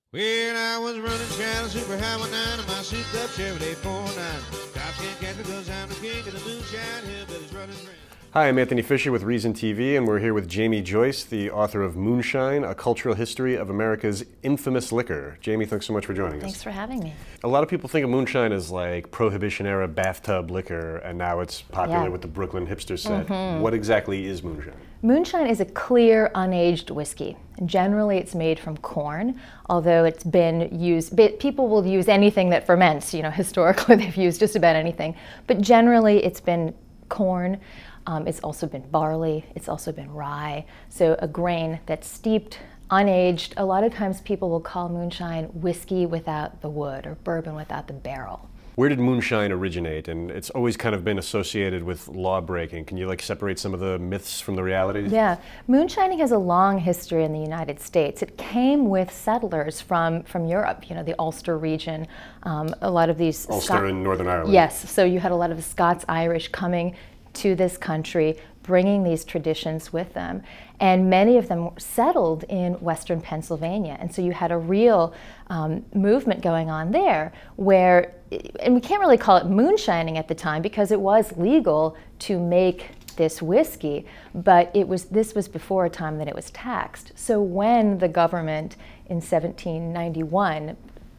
When I was running Shadow Super Highway 9 in my souped up Chevrolet 49. Cops can't catch me 'cause I'm the king of the moonshine. Hillbillies running ring. Hi, I'm Anthony Fisher with Reason TV, and we're here with Jamie Joyce, the author of Moonshine, A Cultural History of America's Infamous Liquor. Jamie, thanks so much for joining us. Thanks for having me. A lot of people think of moonshine as like Prohibition-era bathtub liquor, and now it's popular Yeah. with the Brooklyn hipster set. What exactly is moonshine? Moonshine is a clear, unaged whiskey. Generally, it's made from corn, although it's been used, people will use anything that ferments. You know, historically, they've used just about anything. But generally, it's been corn. It's also been barley. It's also been rye. So a grain that's steeped, unaged. A lot of times people will call moonshine whiskey without the wood or bourbon without the barrel. Where did moonshine originate? And it's always kind of been associated with law breaking. Can you like separate some of the myths from the realities? Yeah, moonshining has a long history in the United States. It came with settlers from Europe, you know, the Ulster region. A lot of these Ulster in Northern Ireland. Yes, so you had a lot of Scots-Irish coming to this country, bringing these traditions with them. And many of them settled in Western Pennsylvania. And so you had a real movement going on there where, and we can't really call it moonshining at the time because it was legal to make this whiskey, but this was before a time that it was taxed. So when the government in 1791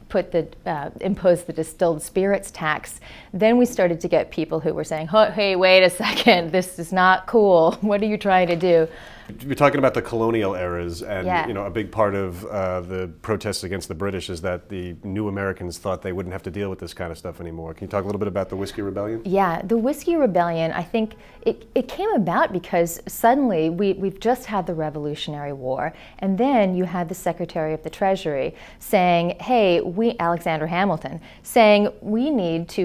imposed the distilled spirits tax, then we started to get people who were saying, oh, hey, wait a second, this is not cool. What are you trying to do? You're talking about the colonial eras, and Yeah. you know, a big part of the protests against the British is that the new Americans thought they wouldn't have to deal with this kind of stuff anymore. Can you talk a little bit about the Whiskey Rebellion? Yeah, the Whiskey Rebellion, I think it came about because suddenly we've just had the Revolutionary War, and then you had the Secretary of the Treasury saying, hey, Alexander Hamilton, saying we need to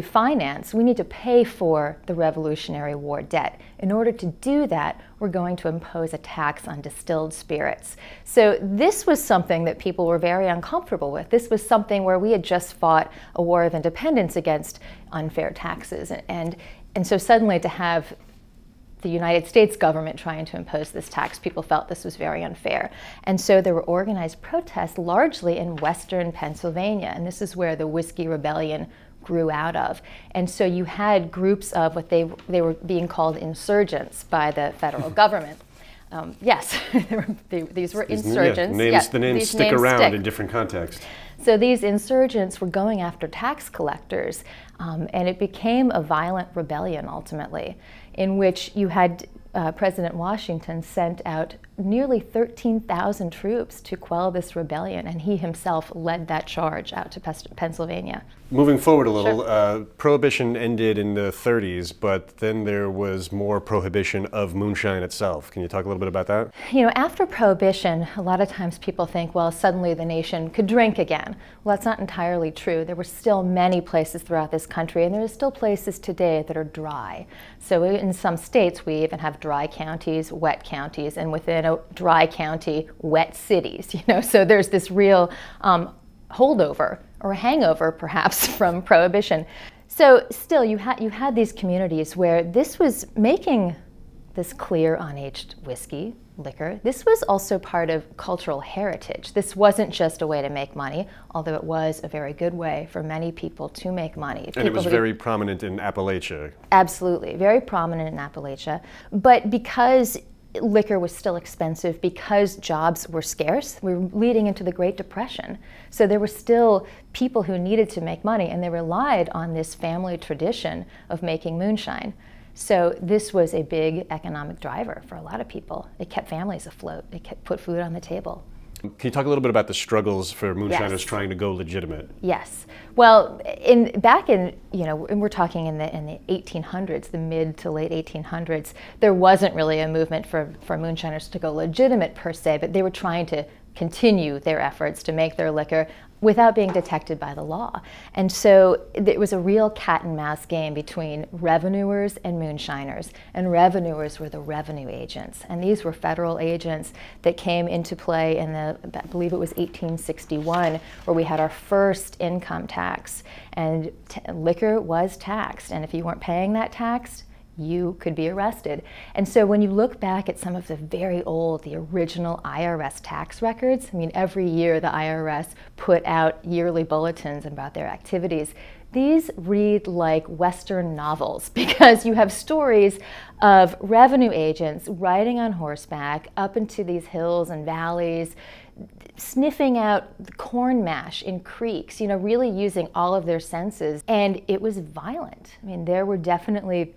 pay for the Revolutionary War debt. In order to do that, we're going to impose a tax on distilled spirits. So this was something that people were very uncomfortable with. This was something where we had just fought a war of independence against unfair taxes. And so suddenly to have the United States government trying to impose this tax, people felt this was very unfair. And so there were organized protests largely in Western Pennsylvania. And this is where the Whiskey Rebellion grew out of. And so you had groups of what they were being called insurgents by the federal government. Yes, these were insurgents. The names stick around in different contexts. So these insurgents were going after tax collectors, and it became a violent rebellion ultimately, in which you had President Washington sent out nearly 13,000 troops to quell this rebellion, and he himself led that charge out to Pennsylvania. Moving forward a little, Sure. Prohibition ended in the 30s, but then there was more prohibition of moonshine itself. Can you talk a little bit about that? You know, after Prohibition, a lot of times people think, well, suddenly the nation could drink again. Well, that's not entirely true. There were still many places throughout this country, and there are still places today that are dry. So in some states, we even have dry counties, wet counties, and within a dry county, wet cities. You know, so there's this real holdover or hangover, perhaps, from Prohibition. So still, you had these communities where this was making this clear, unaged whiskey, liquor. This was also part of cultural heritage. This wasn't just a way to make money, although it was a very good way for many people to make money. And it was very prominent in Appalachia. Absolutely, very prominent in Appalachia. But because liquor was still expensive, because jobs were scarce, we were leading into the Great Depression. So there were still people who needed to make money, and they relied on this family tradition of making moonshine. So this was a big economic driver for a lot of people. It kept families afloat. It put food on the table. Can you talk a little bit about the struggles for moonshiners Yes. trying to go legitimate? Yes. Well, back in, you know, and we're talking in the 1800s, the mid to late 1800s, there wasn't really a movement for moonshiners to go legitimate per se, but they were trying to continue their efforts to make their liquor without being detected by the law. And so it was a real cat and mouse game between revenuers and moonshiners. And revenuers were the revenue agents. And these were federal agents that came into play in I believe it was 1861, where we had our first income tax. And liquor was taxed. And if you weren't paying that tax, you could be arrested. And so when you look back at some of the very old, the original IRS tax records, I mean, every year the IRS put out yearly bulletins about their activities. These read like Western novels because you have stories of revenue agents riding on horseback up into these hills and valleys, sniffing out corn mash in creeks, you know, really using all of their senses. And it was violent. I mean, there were definitely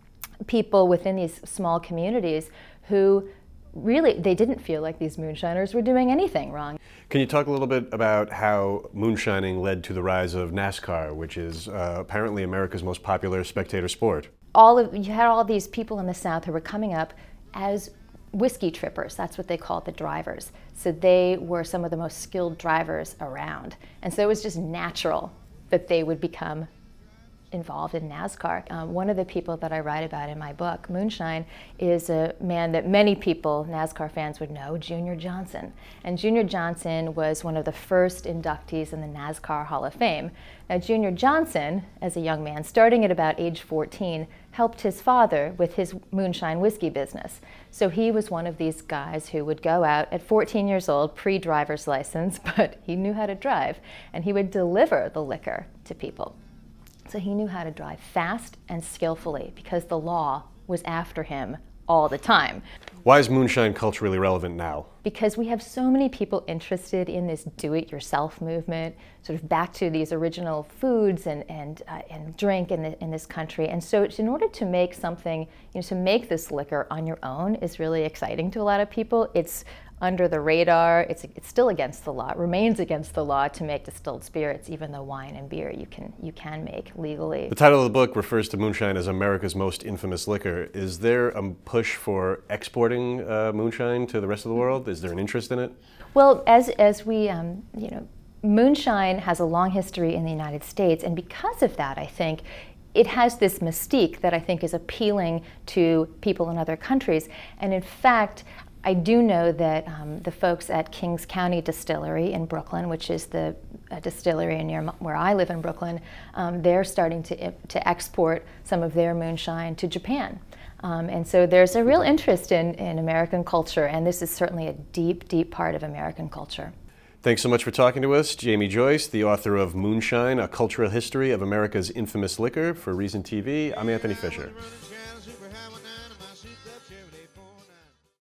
people within these small communities who really, they didn't feel like these moonshiners were doing anything wrong. Can you talk a little bit about how moonshining led to the rise of NASCAR, which is apparently America's most popular spectator sport? You had all these people in the South who were coming up as whiskey trippers. That's what they called the drivers. So they were some of the most skilled drivers around. And so it was just natural that they would become involved in NASCAR. One of the people that I write about in my book, Moonshine, is a man that many people, NASCAR fans, would know, Junior Johnson. And Junior Johnson was one of the first inductees in the NASCAR Hall of Fame. Now, Junior Johnson, as a young man, starting at about age 14, helped his father with his moonshine whiskey business. So he was one of these guys who would go out at 14 years old, pre-driver's license, but he knew how to drive, and he would deliver the liquor to people. So he knew how to drive fast and skillfully because the law was after him all the time. Why is moonshine culturally relevant now? Because we have so many people interested in this do-it-yourself movement, sort of back to these original foods and drink in this country. And so in order to make something, you know, to make this liquor on your own is really exciting to a lot of people. It's under the radar. It's still against the law. It remains against the law to make distilled spirits, even though wine and beer you can make legally. The title of the book refers to moonshine as America's most infamous liquor. Is there a push for exporting moonshine to the rest of the world? Is there an interest in it? Well, as we, you know, moonshine has a long history in the United States, and because of that, I think it has this mystique that I think is appealing to people in other countries. And in fact, I do know that the folks at Kings County Distillery in Brooklyn, which is the distillery near where I live in Brooklyn, they're starting to export some of their moonshine to Japan. And so there's a real interest in American culture, and this is certainly a deep, deep part of American culture. Thanks so much for talking to us, Jamie Joyce, the author of Moonshine, A Cultural History of America's Infamous Liquor for Reason TV. I'm Anthony Fisher.